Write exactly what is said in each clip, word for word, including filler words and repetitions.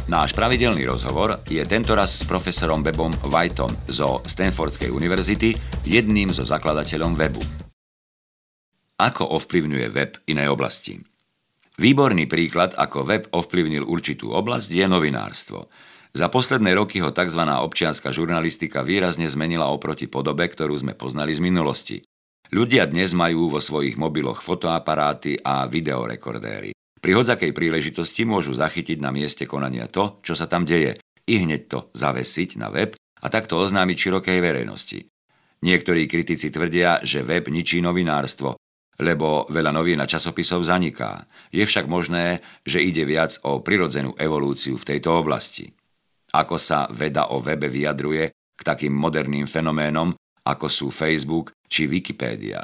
Náš pravidelný rozhovor je tentoraz s profesorom Bobom Whiteom zo Stanfordskej univerzity, jedným zo zakladateľom webu. Ako ovplyvňuje web iné oblasti? Výborný príklad, ako web ovplyvnil určitú oblasť, je novinárstvo. Za posledné roky ho tzv. Občianska žurnalistika výrazne zmenila oproti podobe, ktorú sme poznali z minulosti. Ľudia dnes majú vo svojich mobiloch fotoaparáty a videorekordéry. Pri hodzakej príležitosti môžu zachytiť na mieste konania to, čo sa tam deje, i hneď to zavesiť na web a takto oznámiť širokej verejnosti. Niektorí kritici tvrdia, že web ničí novinárstvo, lebo veľa novín a časopisov zaniká. Je však možné, že ide viac o prirodzenú evolúciu v tejto oblasti. Ako sa veda o webe vyjadruje k takým moderným fenoménom, ako sú Facebook či Wikipédia.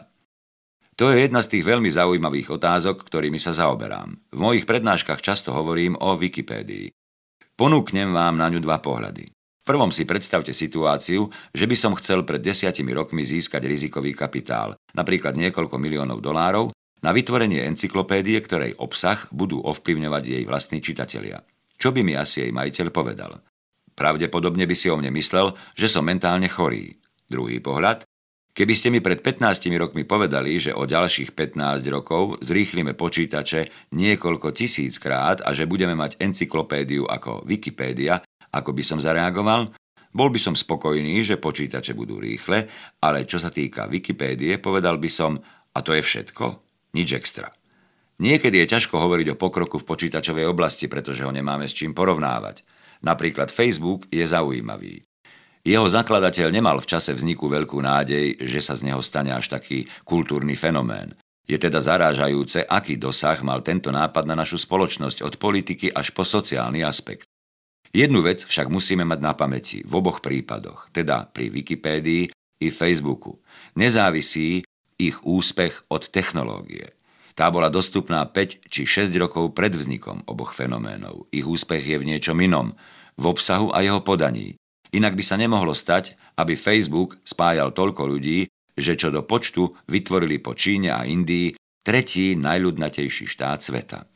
To je jedna z tých veľmi zaujímavých otázok, ktorými sa zaoberám. V mojich prednáškach často hovorím o Wikipédii. Ponúknem vám na ňu dva pohľady. V prvom si predstavte situáciu, že by som chcel pred desiatimi rokmi získať rizikový kapitál, napríklad niekoľko miliónov dolárov, na vytvorenie encyklopédie, ktorej obsah budú ovplyvňovať jej vlastní čitatelia. Čo by mi asi jej majiteľ povedal? Pravdepodobne by si o mne myslel, že som mentálne chorý. Druhý pohľad. Keby ste mi pred pätnástimi rokmi povedali, že o ďalších pätnásť rokov zrýchlime počítače niekoľko tisíc krát a že budeme mať encyklopédiu ako Wikipédia, ako by som zareagoval? Bol by som spokojný, že počítače budú rýchle, ale čo sa týka Wikipédie, povedal by som, a to je všetko? Nič extra. Niekedy je ťažko hovoriť o pokroku v počítačovej oblasti, pretože ho nemáme s čím porovnávať. Napríklad Facebook je zaujímavý. Jeho zakladateľ nemal v čase vzniku veľkú nádej, že sa z neho stane až taký kultúrny fenomén. Je teda zarážajúce, aký dosah mal tento nápad na našu spoločnosť od politiky až po sociálny aspekt. Jednu vec však musíme mať na pamäti v oboch prípadoch, teda pri Wikipédii i Facebooku. Nezávisí ich úspech od technológie. Tá bola dostupná päť či šesť rokov pred vznikom oboch fenoménov. Ich úspech je v niečom inom, v obsahu a jeho podaní. Inak by sa nemohlo stať, aby Facebook spájal toľko ľudí, že čo do počtu vytvorili po Číne a Indii tretí najľudnatejší štát sveta.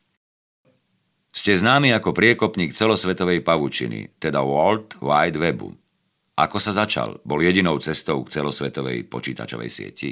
Ste známi ako priekopník celosvetovej pavučiny, teda World Wide Webu. Ako sa začal? Bol jedinou cestou k celosvetovej počítačovej sieti?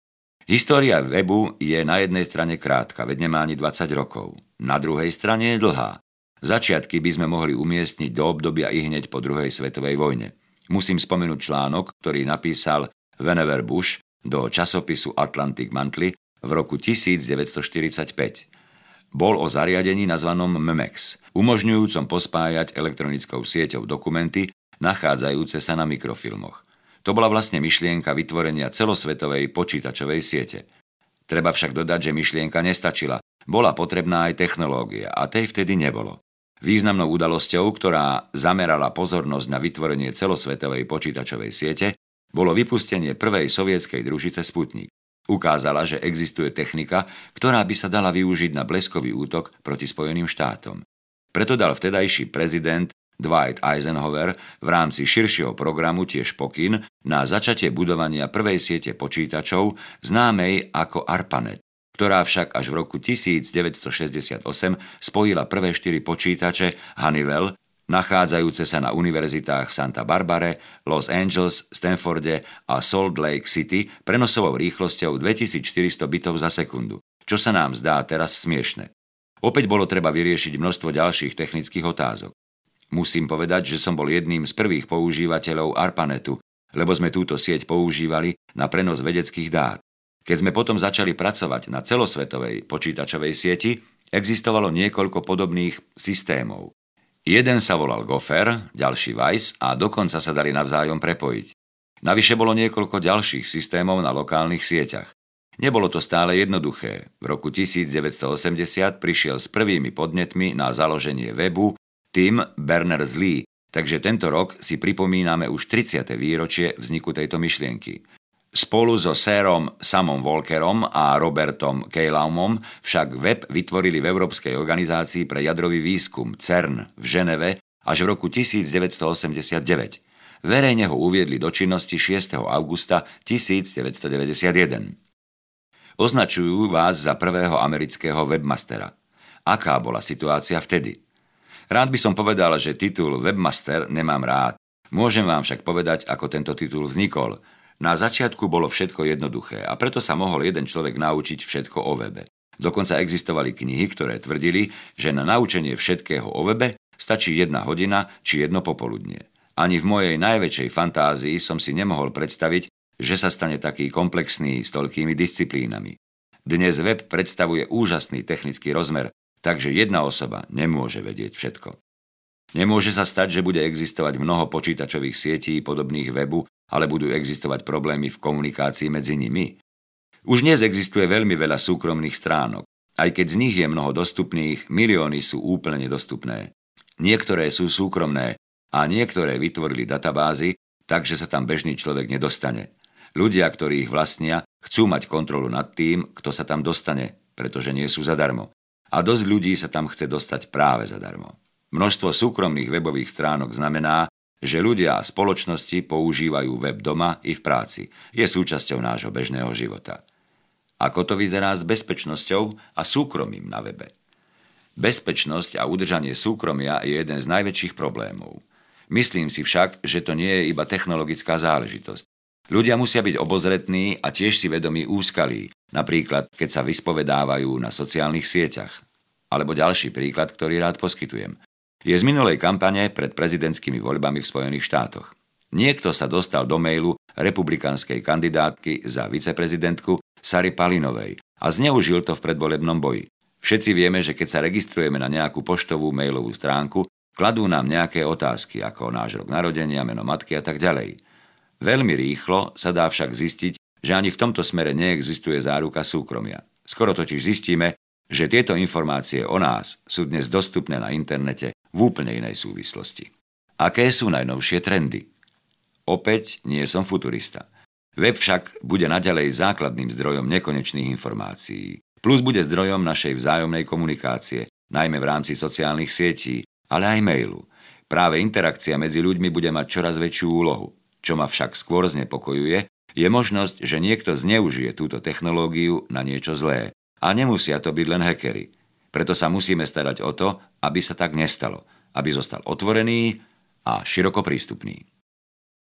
História webu je na jednej strane krátka, veď nemá ani dvadsať rokov. Na druhej strane je dlhá. Začiatky by sme mohli umiestniť do obdobia i hneď po druhej svetovej vojne. Musím spomenúť článok, ktorý napísal Vannevar Bush do časopisu Atlantic Monthly v roku devätnásťstoštyridsaťpäť. Bol o zariadení nazvanom Memex, umožňujúcom pospájať elektronickou sieťou dokumenty, nachádzajúce sa na mikrofilmoch. To bola vlastne myšlienka vytvorenia celosvetovej počítačovej siete. Treba však dodať, že myšlienka nestačila. Bola potrebná aj technológia a tej vtedy nebolo. Významnou udalosťou, ktorá zamerala pozornosť na vytvorenie celosvetovej počítačovej siete, bolo vypustenie prvej sovietskej družice Sputnik. Ukázala, že existuje technika, ktorá by sa dala využiť na bleskový útok proti Spojeným štátom. Preto dal vtedajší prezident Dwight Eisenhower v rámci širšieho programu tiež pokyn na začatie budovania prvej siete počítačov, známej ako ARPANET, ktorá však až v roku devätnásťstošesťdesiatosem spojila prvé štyri počítače Honeywell, nachádzajúce sa na univerzitách v Santa Barbare, Los Angeles, Stanforde a Salt Lake City prenosovou rýchlosťou dvetisícštyristo bitov za sekundu, čo sa nám zdá teraz smiešne. Opäť bolo treba vyriešiť množstvo ďalších technických otázok. Musím povedať, že som bol jedným z prvých používateľov ARPANETu, lebo sme túto sieť používali na prenos vedeckých dát. Keď sme potom začali pracovať na celosvetovej počítačovej sieti, existovalo niekoľko podobných systémov. Jeden sa volal Gopher, ďalší Weiss a dokonca sa dali navzájom prepojiť. Navyše bolo niekoľko ďalších systémov na lokálnych sieťach. Nebolo to stále jednoduché. V roku devätnásťstoosemdesiat prišiel s prvými podnetmi na založenie webu Tim Berners-Lee, takže tento rok si pripomíname už tridsiate výročie vzniku tejto myšlienky. Spolu so Sárom Samom Volkerom a Robertom Kejlaumom však web vytvorili v Európskej organizácii pre jadrový výskum CERN v Ženeve až v roku devätnásťstoosemdesiatdeväť. Verejne ho uviedli do činnosti šiesteho augusta devätnásťstodeväťdesiatjeden. Označujú vás za prvého amerického webmastera. Aká bola situácia vtedy? Rád by som povedal, že titul Webmaster nemám rád. Môžem vám však povedať, ako tento titul vznikol. Na začiatku bolo všetko jednoduché a preto sa mohol jeden človek naučiť všetko o webe. Dokonca existovali knihy, ktoré tvrdili, že na naučenie všetkého o webe stačí jedna hodina či jedno popoludnie. Ani v mojej najväčšej fantázii som si nemohol predstaviť, že sa stane taký komplexný s toľkými disciplínami. Dnes web predstavuje úžasný technický rozmer, takže jedna osoba nemôže vedieť všetko. Nemôže sa stať, že bude existovať mnoho počítačových sietí podobných webu, ale budú existovať problémy v komunikácii medzi nimi. Už dnes existuje veľmi veľa súkromných stránok. Aj keď z nich je mnoho dostupných, milióny sú úplne nedostupné. Niektoré sú súkromné a niektoré vytvorili databázy, takže sa tam bežný človek nedostane. Ľudia, ktorí ich vlastnia, chcú mať kontrolu nad tým, kto sa tam dostane, pretože nie sú zadarmo. A dosť ľudí sa tam chce dostať práve zadarmo. Množstvo súkromných webových stránok znamená, že ľudia a spoločnosti používajú web doma i v práci. Je súčasťou nášho bežného života. Ako to vyzerá s bezpečnosťou a súkromím na webe? Bezpečnosť a udržanie súkromia je jeden z najväčších problémov. Myslím si však, že to nie je iba technologická záležitosť. Ľudia musia byť obozretní a tiež si vedomí úskalí, napríklad keď sa vyspovedávajú na sociálnych sieťach. Alebo ďalší príklad, ktorý rád poskytujem. Je z minulej kampane pred prezidentskými voľbami v Spojených štátoch. Niekto sa dostal do mailu republikánskej kandidátky za viceprezidentku Sarah Palinovej a zneužil to v predvolebnom boji. Všetci vieme, že keď sa registrujeme na nejakú poštovú mailovú stránku, kladú nám nejaké otázky, ako náš rok narodenia, meno matky a tak ďalej. Veľmi rýchlo sa dá však zistiť, že ani v tomto smere neexistuje záruka súkromia. Skoro totiž zistíme, že tieto informácie o nás sú dnes dostupné na internete v úplne inej súvislosti. Aké sú najnovšie trendy? Opäť nie som futurista. Web však bude naďalej základným zdrojom nekonečných informácií. Plus bude zdrojom našej vzájomnej komunikácie, najmä v rámci sociálnych sietí, ale aj mailu. Práve interakcia medzi ľuďmi bude mať čoraz väčšiu úlohu. Čo ma však skôr znepokojuje, je možnosť, že niekto zneužije túto technológiu na niečo zlé. A nemusia to byť len hackeri. Preto sa musíme starať o to, aby sa tak nestalo, aby zostal otvorený a široko prístupný.